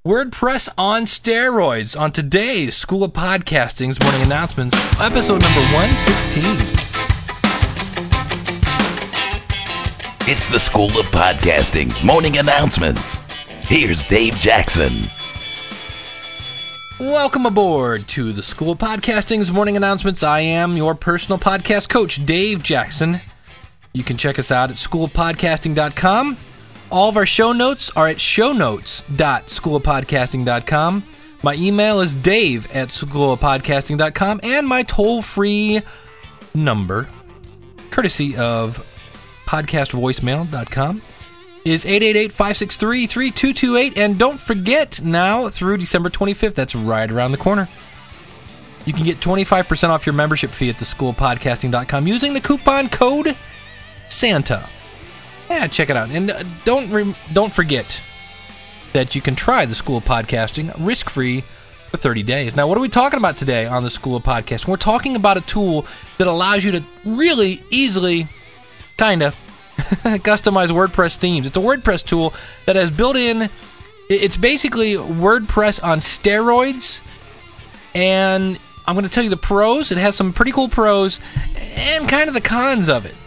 WordPress on steroids on today's School of Podcasting's morning announcements, episode number 116. It's the School of Podcasting's morning announcements. Here's Dave Jackson. Welcome aboard to the School of Podcasting's morning announcements. I am your personal podcast coach, Dave Jackson. You can check us out at schoolofpodcasting.com. All of our show notes are at shownotes.schoolofpodcasting.com. My email is dave@schoolofpodcasting.com, and my toll-free number, courtesy of podcastvoicemail.com, is 888-563-3228. And don't forget, now through December 25th, that's right around the corner, you can get 25% off your membership fee at theschoolofpodcasting.com using the coupon code SANTA. Yeah, check it out. And don't forget that you can try the School of Podcasting risk-free for 30 days. Now, what are we talking about today on the School of Podcasting? We're talking about a tool that allows you to really easily, customize WordPress themes. It's a WordPress tool that has built in, it's basically WordPress on steroids, and I'm going to tell you the pros. It has some pretty cool pros and kind of the cons of it.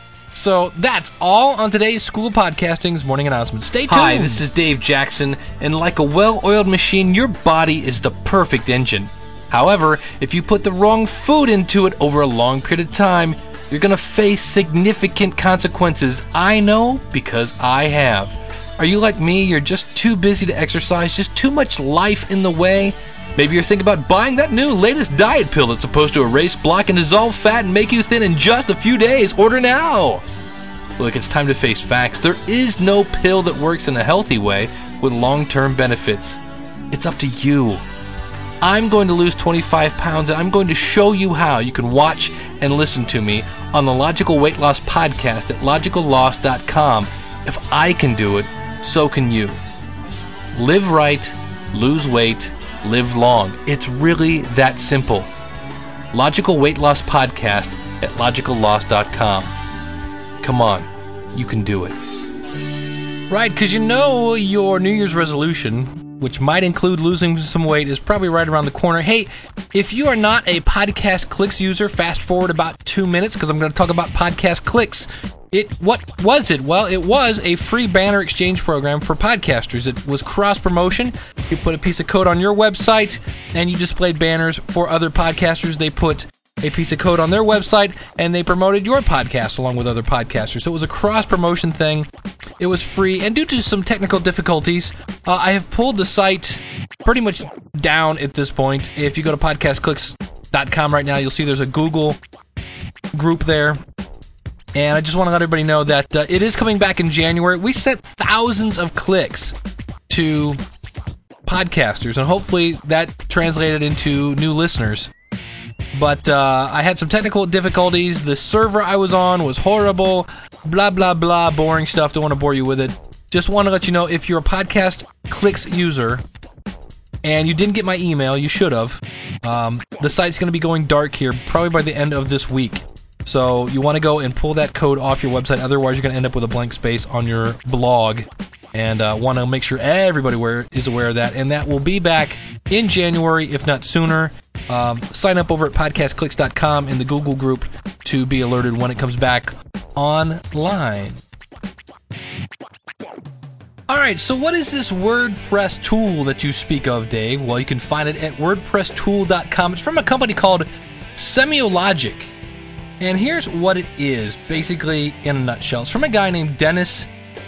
So that's all on today's School of Podcasting's morning announcement. Stay tuned. Hi, this is Dave Jackson, and like a well-oiled machine, your body is the perfect engine. However, if you put the wrong food into it over a long period of time, you're going to face significant consequences. I know, because I have. Are you like me? You're just too busy to exercise, just too much life in the way? Maybe you're thinking about buying that new latest diet pill that's supposed to erase, block, and dissolve fat and make you thin in just a few days. Order now! Look, it's time to face facts. There is no pill that works in a healthy way with long-term benefits. It's up to you. I'm going to lose 25 pounds, and I'm going to show you how. You can watch and listen to me on the Logical Weight Loss Podcast at logicalloss.com. If I can do it, so can you. Live right, lose weight, live long. It's really that simple. Logical Weight Loss Podcast at logicalloss.com. Come on, you can do it. Right, because you know your New Year's resolution, which might include losing some weight, is probably right around the corner. Hey, if you are not a Podcast Clicks user, fast forward about 2 minutes, because I'm going to talk about Podcast Clicks. What was it? Well, it was a free banner exchange program for podcasters. It was cross-promotion. You put a piece of code on your website, and you displayed banners for other podcasters. They put a piece of code on their website, and they promoted your podcast along with other podcasters. So it was a cross-promotion thing. It was free, and due to some technical difficulties, I have pulled the site pretty much down at this point. If you go to podcastclicks.com right now, you'll see there's a Google group there. And I just want to let everybody know that it is coming back in January. We sent thousands of clicks to podcasters, and hopefully that translated into new listeners. But I had some technical difficulties. The server I was on was horrible. Blah, blah, blah. Boring stuff. Don't want to bore you with it. Just want to let you know, if you're a Podcast Clicks user and you didn't get my email, you should have. The site's going to be going dark here probably by the end of this week. So you want to go and pull that code off your website. Otherwise, you're going to end up with a blank space on your blog. And want to make sure everybody is aware of that. And that will be back in January, if not sooner. Sign up over at podcastclicks.com in the Google group to be alerted when it comes back online. All right, so what is this WordPress tool that you speak of, Dave? Well, you can find it at wordpresstool.com. It's from a company called Semiologic. And here's what it is, basically in a nutshell. It's from a guy named Dennis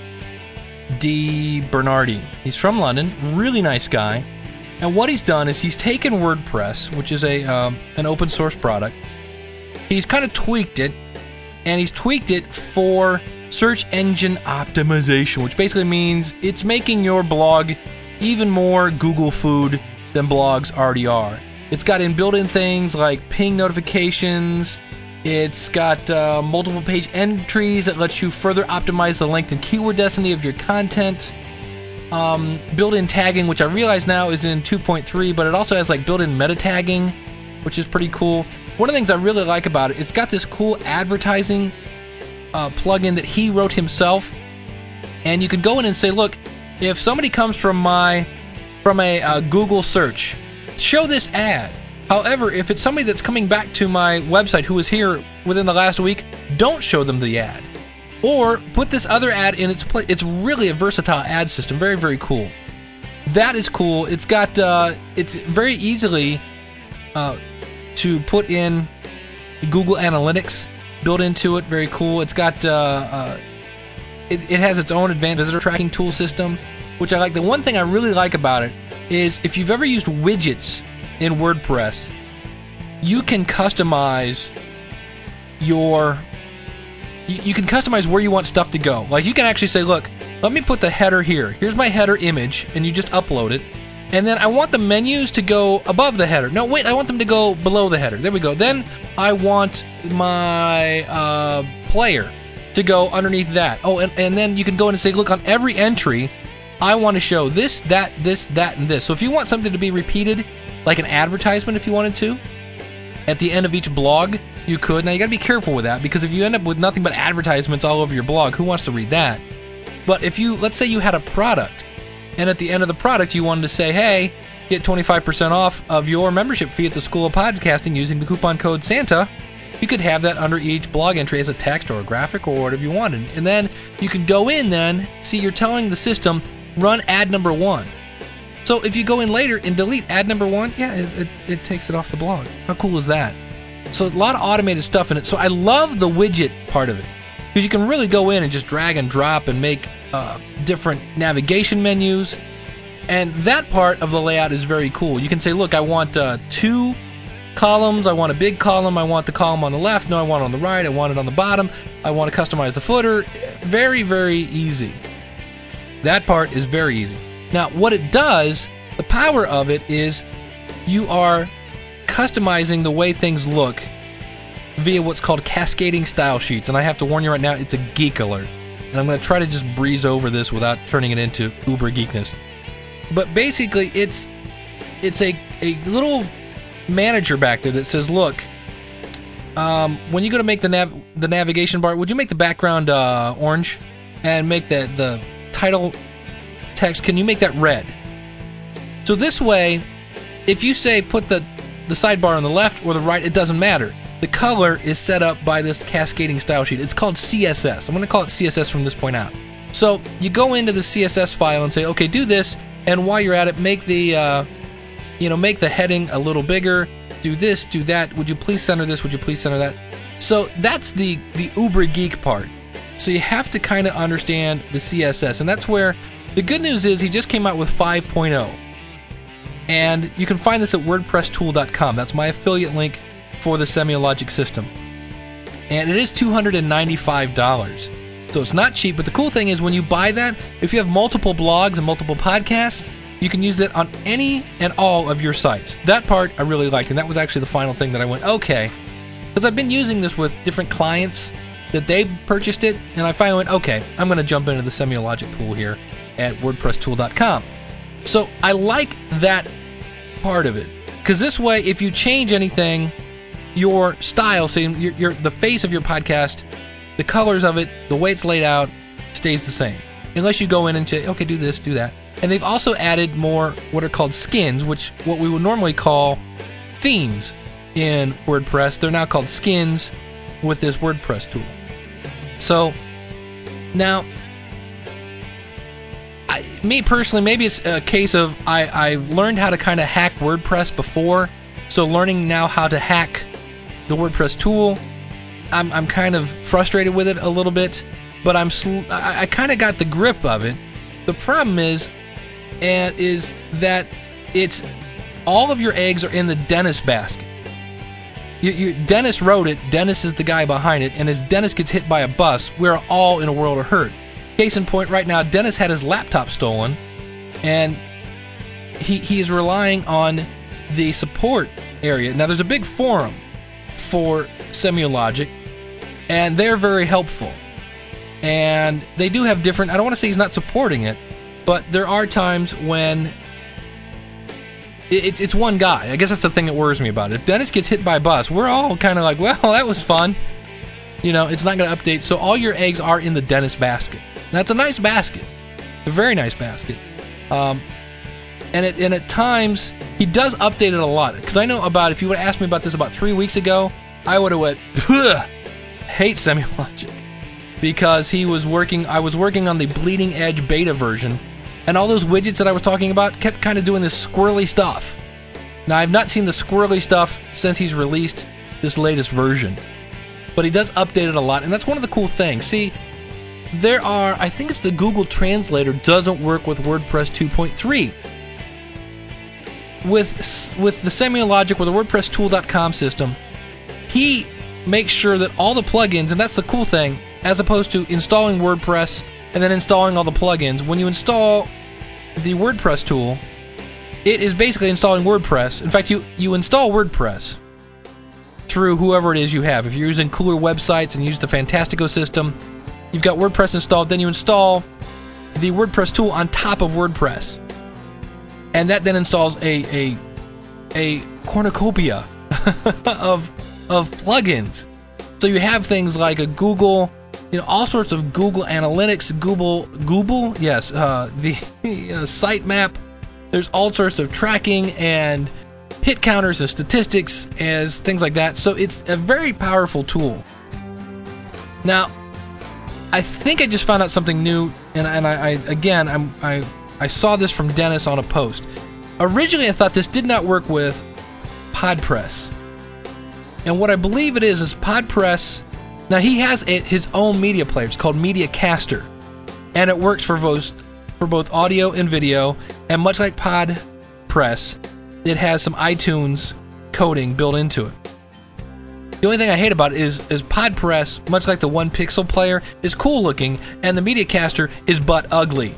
D. Bernardi. He's from London, really nice guy. And what he's done is he's taken WordPress, which is an open source product. He's kind of tweaked it, and he's tweaked it for search engine optimization, which basically means it's making your blog even more Google food than blogs already are. It's got built-in things like ping notifications. It's got multiple page entries that lets you further optimize the length and keyword density of your content. Built-in tagging, which I realize now is in 2.3, but it also has built-in meta tagging, which is pretty cool. One of the things I really like about it, it's got this cool advertising plugin that he wrote himself, and you can go in and say, look, if somebody comes from my from a Google search, show this ad. However, if it's somebody that's coming back to my website who was here within the last week, don't show them the ad. Or put this other ad in its place. It's really a versatile ad system. Very, very cool. That is cool. It's got, it's very easily to put in Google Analytics built into it. Very cool. It's got, it has its own advanced visitor tracking tool system, which I like. The one thing I really like about it is if you've ever used widgets in WordPress, you can customize you can customize where you want stuff to go. Like you can actually say, look, let me put the header here. Here's my header image, and you just upload it. And then I want the menus to go above the header. No, wait, I want them to go below the header. There we go. Then I want my player to go underneath that. Oh, and then you can go in and say, look, on every entry, I want to show this, that, and this. So if you want something to be repeated, like an advertisement if you wanted to, at the end of each blog, you could. Now you got to be careful with that, because if you end up with nothing but advertisements all over your blog, who wants to read that? But if you, let's say you had a product, and at the end of the product you wanted to say, hey, get 25% off of your membership fee at the School of Podcasting using the coupon code Santa, you could have that under each blog entry as a text or a graphic or whatever you wanted. And then you could go in then, see, you're telling the system, run ad number 1. So if you go in later and delete ad number 1, yeah, it takes it off the blog. How cool is that? So a lot of automated stuff in it. So I love the widget part of it, because you can really go in and just drag and drop and make different navigation menus. And that part of the layout is very cool. You can say, look, I want 2 columns. I want a big column. I want the column on the left. No, I want it on the right. I want it on the bottom. I want to customize the footer. Very, very easy. That part is very easy. Now, what it does, the power of it is you are customizing the way things look via what's called cascading style sheets. And I have to warn you right now, it's a geek alert. And I'm going to try to just breeze over this without turning it into uber geekness. But basically, it's a little manager back there that says, look, when you go to make the navigation bar, would you make the background orange and make the title text, can you make that red? So this way, if you say put the sidebar on the left or the right, it doesn't matter. The color is set up by this cascading style sheet. It's called CSS. I'm going to call it CSS from this point out. So you go into the CSS file and say, okay, do this, and while you're at it, make the make the heading a little bigger. Do this, do that. Would you please center this? Would you please center that? So that's the uber geek part. So you have to kind of understand the CSS, and that's where the good news is he just came out with 5.0. And you can find this at wordpresstool.com. That's my affiliate link for the Semiologic system. And it is $295. So it's not cheap, but the cool thing is when you buy that, if you have multiple blogs and multiple podcasts, you can use it on any and all of your sites. That part I really liked, and that was actually the final thing that I went, okay. Because I've been using this with different clients that they purchased it, and I finally went, okay, I'm going to jump into the Semiologic pool here at wordpresstool.com. So I like that part of it, because this way, if you change anything, your style, say the face of your podcast, the colors of it, the way it's laid out, stays the same. Unless you go in and say, okay, do this, do that. And they've also added more what are called skins, which what we would normally call themes in WordPress. They're now called skins with this WordPress tool. So now, me personally, maybe it's a case of I learned how to kind of hack WordPress before, so learning now how to hack the WordPress tool, I'm kind of frustrated with it a little bit, but I kind of got the grip of it. The problem is that it's all of your eggs are in the Dennis basket. Dennis wrote it. Dennis is the guy behind it, and as Dennis gets hit by a bus, we're all in a world of hurt. Case in point, right now, Dennis had his laptop stolen, and he is relying on the support area. Now, there's a big forum for Semiologic, and they're very helpful. And they do have different, I don't want to say he's not supporting it, but there are times when it's one guy. I guess that's the thing that worries me about it. If Dennis gets hit by a bus, we're all kind of like, well, that was fun. You know, it's not going to update. So all your eggs are in the Dennis basket. That's a nice basket. A very nice basket. And at times, he does update it a lot. Because I know about, if you would have asked me about this about 3 weeks ago, I would have went, hate Semiologic. Because I was working on the Bleeding Edge beta version, and all those widgets that I was talking about kept kind of doing this squirrely stuff. Now, I've not seen the squirrely stuff since he's released this latest version. But he does update it a lot, and that's one of the cool things. See, I think it's the Google Translator doesn't work with WordPress 2.3. With the Semiologic, with the WordPress-tool.com system, he makes sure that all the plugins, and that's the cool thing, as opposed to installing WordPress and then installing all the plugins, when you install the WordPress tool, it is basically installing WordPress. In fact, you install WordPress through whoever it is you have. If you're using cooler websites and use the Fantastico system, you've got WordPress installed, then you install the WordPress tool on top of WordPress. And that then installs a cornucopia of plugins. So you have things like a Google, all sorts of Google Analytics, Google, yes, the sitemap. There's all sorts of tracking and hit counters and statistics as things like that. So it's a very powerful tool. Now, I think I just found out something new, and I saw this from Dennis on a post. Originally, I thought this did not work with PodPress. And what I believe it is PodPress. Now, he has his own media player. It's called Mediacaster. And it works for both audio and video. And much like PodPress, it has some iTunes coding built into it. The only thing I hate about it is PodPress, much like the One Pixel player, is cool looking, and the Mediacaster is butt ugly.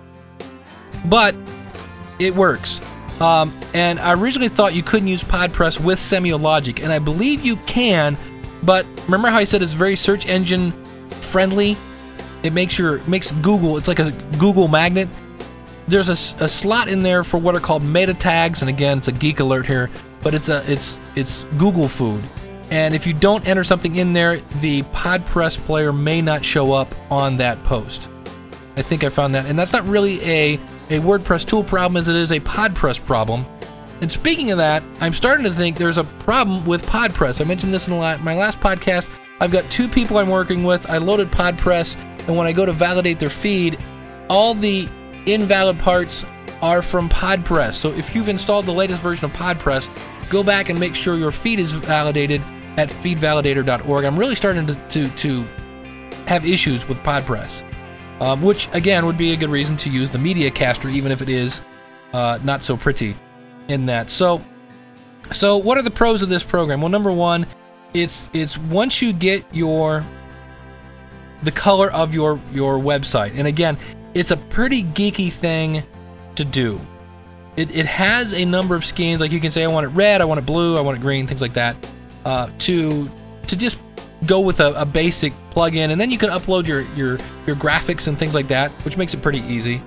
But it works. And I originally thought you couldn't use PodPress with Semiologic, and I believe you can, but remember how I said it's very search engine friendly? It makes Google, it's like a Google magnet. There's a slot in there for what are called meta tags, and again, it's a geek alert here, but it's Google food. And if you don't enter something in there, the PodPress player may not show up on that post. I think I found that. And that's not really a WordPress tool problem as it is a PodPress problem. And speaking of that, I'm starting to think there's a problem with PodPress. I mentioned this in my last podcast. I've got 2 people I'm working with. I loaded PodPress, and when I go to validate their feed, all the invalid parts are from PodPress. So if you've installed the latest version of PodPress, go back and make sure your feed is validated at feedvalidator.org. I'm really starting to have issues with PodPress, which again would be a good reason to use the Mediacaster, even if it is not so pretty in that. So what are the pros of this program? Well, number one, it's once you get the color of your website, and again, it's a pretty geeky thing to do. It has a number of schemes, like you can say I want it red, I want it blue, I want it green, things like that, to just go with a basic plugin, and then you can upload your graphics and things like that, which makes it pretty easy.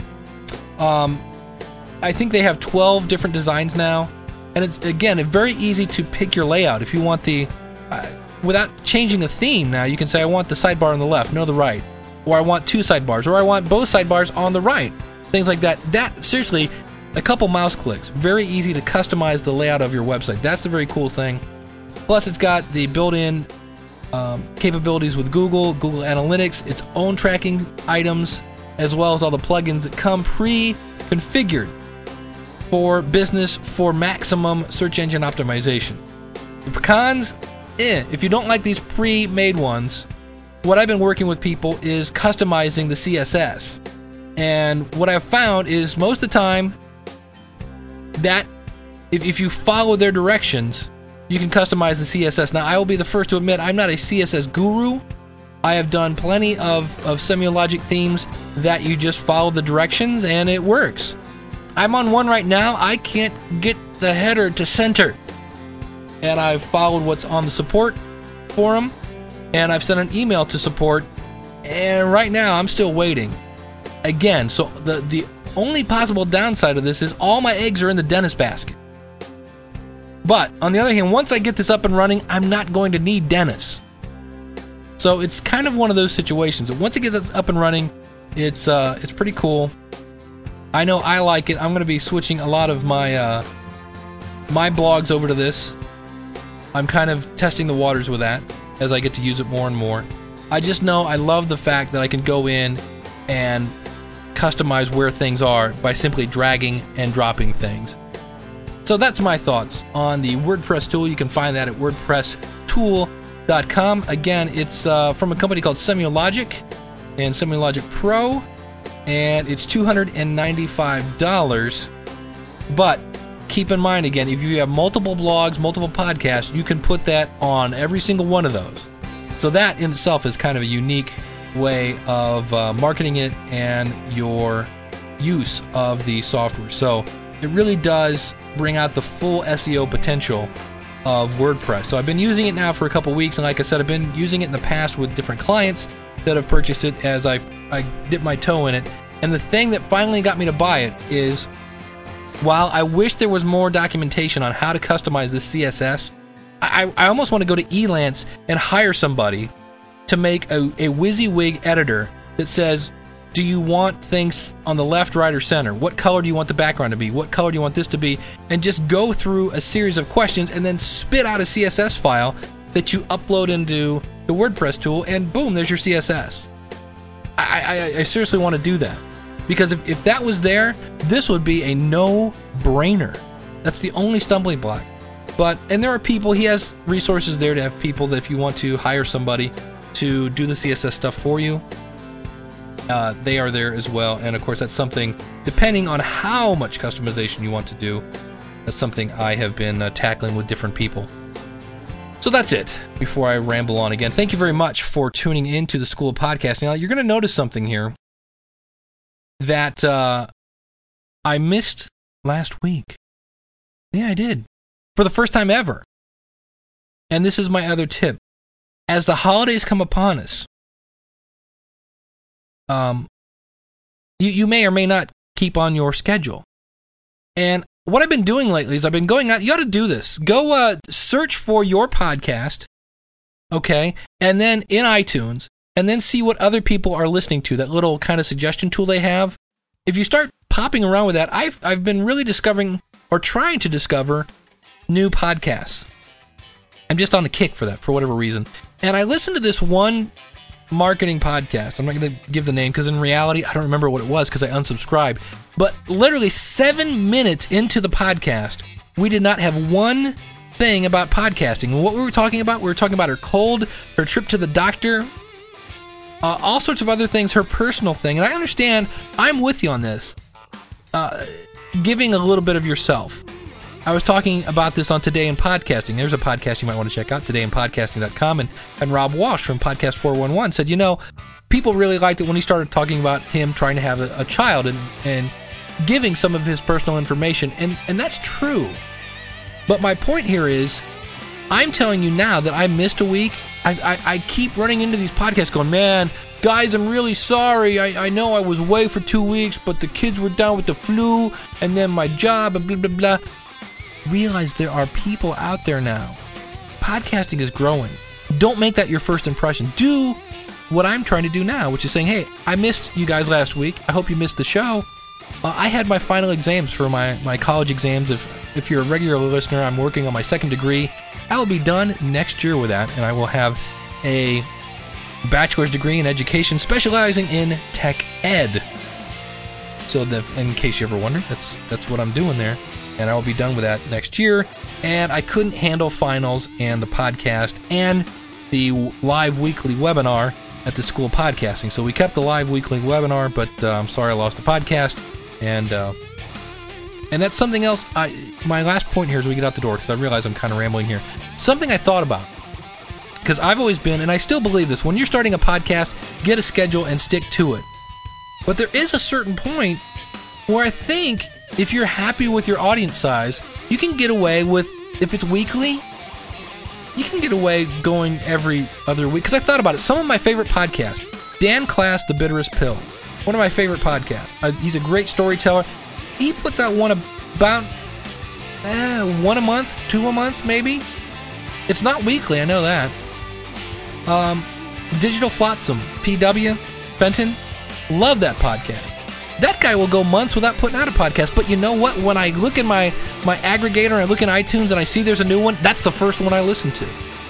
I think they have 12 different designs now, and it's again very easy to pick your layout. If you want without changing a theme, now you can say I want the sidebar on the left, no the right, or I want 2 sidebars, or I want both sidebars on the right, things like that. That seriously, a couple mouse clicks, very easy to customize the layout of your website. That's the very cool thing. Plus, it's got the built-in capabilities with Google Analytics, its own tracking items, as well as all the plugins that come pre-configured for business for maximum search engine optimization. The cons, if you don't like these pre-made ones, what I've been working with people is customizing the CSS. And what I've found is most of the time that if you follow their directions, you can customize the CSS. Now, I will be the first to admit I'm not a CSS guru. I have done plenty of Semiologic themes that you just follow the directions and it works. I'm on one right now. I can't get the header to center. And I've followed what's on the support forum, and I've sent an email to support, and right now I'm still waiting. Again, so the only possible downside of this is all my eggs are in the Dennis basket. But on the other hand, once I get this up and running, I'm not going to need Dennis. So it's kind of one of those situations. Once it gets up and running, it's pretty cool. I know I like it. I'm going to be switching a lot of my my blogs over to this. I'm kind of testing the waters with that as I get to use it more and more. I just know I love the fact that I can go in and customize where things are by simply dragging and dropping things. So that's my thoughts on the WordPress tool. You can find that at wordpresstool.com. Again, it's from a company called Semiologic and Semiologic Pro, and it's $295. But keep in mind, again, if you have multiple blogs, multiple podcasts, you can put that on every single one of those. So that in itself is kind of a unique way of marketing it and your use of the software. So it really does bring out the full SEO potential of WordPress. So I've been using it now for a couple weeks, and like I said, I've been using it in the past with different clients that have purchased it as I dip my toe in it. And the thing that finally got me to buy it is, while I wish there was more documentation on how to customize this CSS, I almost want to go to Elance and hire somebody to make a WYSIWYG editor that says, do you want things on the left, right, or center? What color do you want the background to be? What color do you want this to be? And just go through a series of questions and then spit out a CSS file that you upload into the WordPress tool, and boom, there's your CSS. I seriously want to do that. Because if that was there, this would be a no-brainer. That's the only stumbling block. And there are people, he has resources there to have people that if you want to hire somebody to do the CSS stuff for you, they are there as well. And of course, that's something, depending on how much customization you want to do, that's something I have been tackling with different people. So that's it, before I ramble on again. Thank you very much for tuning into the School of Podcasting. Now, you're going to notice something here that I missed last week. Yeah, I did. For the first time ever. And this is my other tip. As the holidays come upon us, you may or may not keep on your schedule. And what I've been doing lately is I've been going out. You ought to do this. Go search for your podcast, okay, and then in iTunes, and then see what other people are listening to, that little kind of suggestion tool they have. If you start popping around with that, I've been really discovering, or trying to discover, new podcasts. I'm just on a kick for that, for whatever reason. And I listened to this one marketing podcast. I'm not going to give the name because in reality, I don't remember what it was because I unsubscribed. But literally 7 minutes into the podcast, we did not have one thing about podcasting. And what we were talking about her cold, her trip to the doctor, all sorts of other things, her personal thing. And I understand, I'm with you on this. Giving a little bit of yourself. I was talking about this on Today in Podcasting. There's a podcast you might want to check out, todayinpodcasting.com. And Rob Walsh from Podcast 411 said, people really liked it when he started talking about him trying to have a child and giving some of his personal information. And that's true. But my point here is, I'm telling you now that I missed a week. I keep running into these podcasts going, man, guys, I'm really sorry. I know I was away for 2 weeks, but the kids were down with the flu, and then my job, and blah, blah, blah. Realize there are people out there now. Podcasting is growing. Don't make that your first impression. Do what I'm trying to do now, which is saying, hey, I missed you guys last week. I hope you missed the show. I had my final exams for my college exams. If you're a regular listener, I'm working on my second degree. I will be done next year with that, and I will have a bachelor's degree in education specializing in tech ed. So in case you ever wonder, that's what I'm doing there. And I will be done with that next year. And I couldn't handle finals and the podcast and the live weekly webinar at the School of Podcasting. So we kept the live weekly webinar, but I'm sorry I lost the podcast. And that's something else. My last point here as we get out the door, because I realize I'm kind of rambling here. Something I thought about. Because I've always been, and I still believe this, when you're starting a podcast, get a schedule and stick to it. But there is a certain point where I think if you're happy with your audience size, you can get away with, if it's weekly, you can get away going every other week. Because I thought about it. Some of my favorite podcasts, Dan Klass, The Bitterest Pill, one of my favorite podcasts. He's a great storyteller. He puts out one about one a month, 2 a month, maybe. It's not weekly, I know that. Digital Flotsam, PW, Benton, love that podcast. That guy will go months without putting out a podcast. But you know what? When I look in my aggregator and I look in iTunes and I see there's a new one, that's the first one I listen to.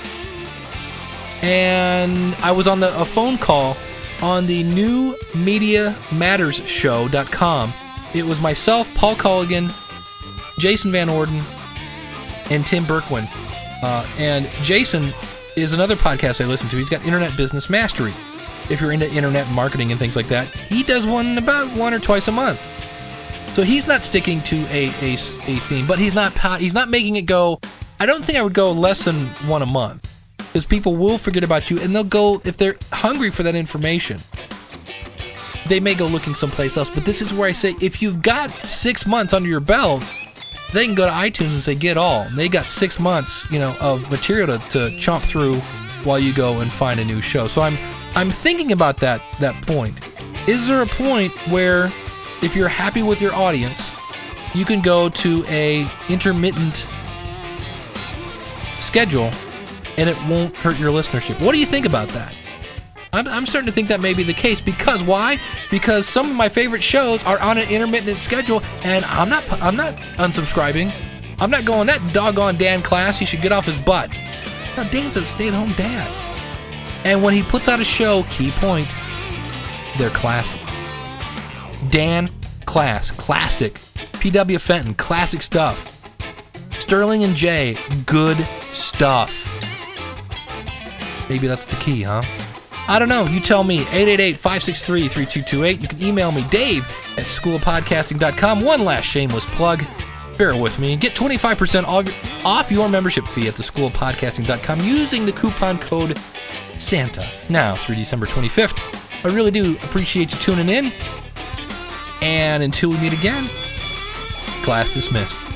And I was on a phone call on the New Media Matters Show.com. It was myself, Paul Colligan, Jason Van Orden, and Tim Berkwin. And Jason is another podcast I listen to. He's got Internet Business Mastery. If you're into internet marketing and things like that, he does one about 1 or twice a month. So he's not sticking to a theme, but he's not making it go. I don't think I would go less than one a month, because people will forget about you, and they'll go, if they're hungry for that information, they may go looking someplace else. But this is where I say, if you've got 6 months under your belt, they can go to iTunes and say, get all. And they got 6 months, of material to chomp through while you go and find a new show. So I'm thinking about that point. Is there a point where, if you're happy with your audience, you can go to a intermittent schedule and it won't hurt your listenership? What do you think about that? I'm starting to think that may be the case. Because why? Because some of my favorite shows are on an intermittent schedule, and I'm not unsubscribing. I'm not going, that doggone Dan Class, he should get off his butt. No, Dan's a stay-at-home dad. And when he puts out a show, key point, they're classic. Dan Class, classic. P.W. Fenton, classic stuff. Sterling and Jay, good stuff. Maybe that's the key, huh? I don't know. You tell me. 888-563-3228. You can email me, Dave, at schoolofpodcasting.com. One last shameless plug. Bear with me. Get 25% off your membership fee at theschoolofpodcasting.com using the coupon code SANTA. Now through December 25th. I really do appreciate you tuning in. And until we meet again, class dismissed.